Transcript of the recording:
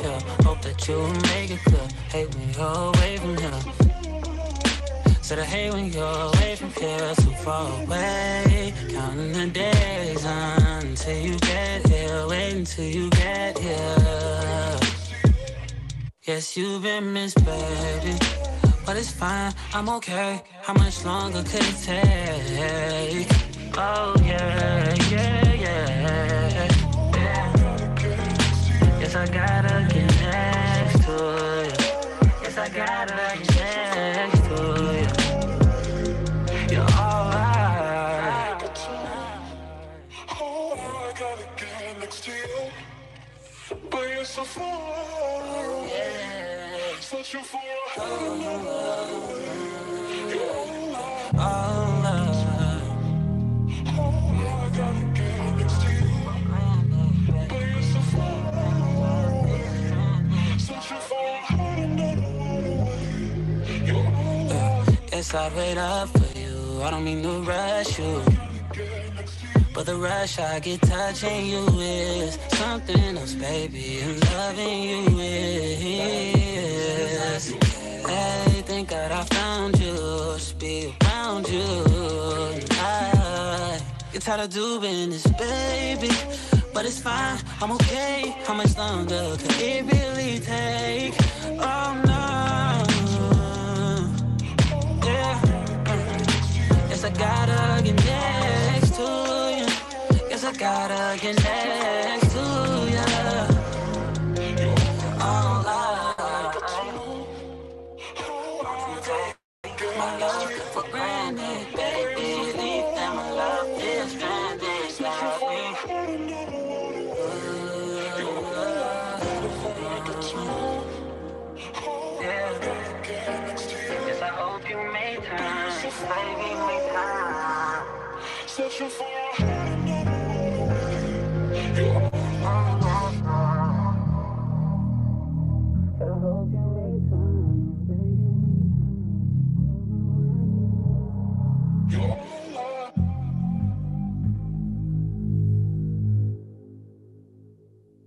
feel. Hope that you make it clear. Hate when you're away from here. Said I hate when you're away from here, too far away. Counting the days until you get here. Wait until you get here. Yes, you've been missed, baby, but it's fine, I'm okay. How much longer could it take? Oh yeah, yeah, yeah. Yes, I gotta get next to you. Yes, I gotta get next to you. You're alright. Oh, I gotta get next to you, but you're so far. Searching for a Guess I'd wait up for you. I don't mean to rush you, but the rush I get touching you is something else, baby. And loving you is. Hey, thank God I found you. Just be around you. I get tired of doing this, baby, but it's fine, I'm okay. How much longer could it really take? Oh no. Guess I gotta get next to you. Guess I gotta get next to you. Oh, take my love for granted, baby. Leave that my love is stranded. Like me. Yes, I hope you made time. Baby, make time. searching for a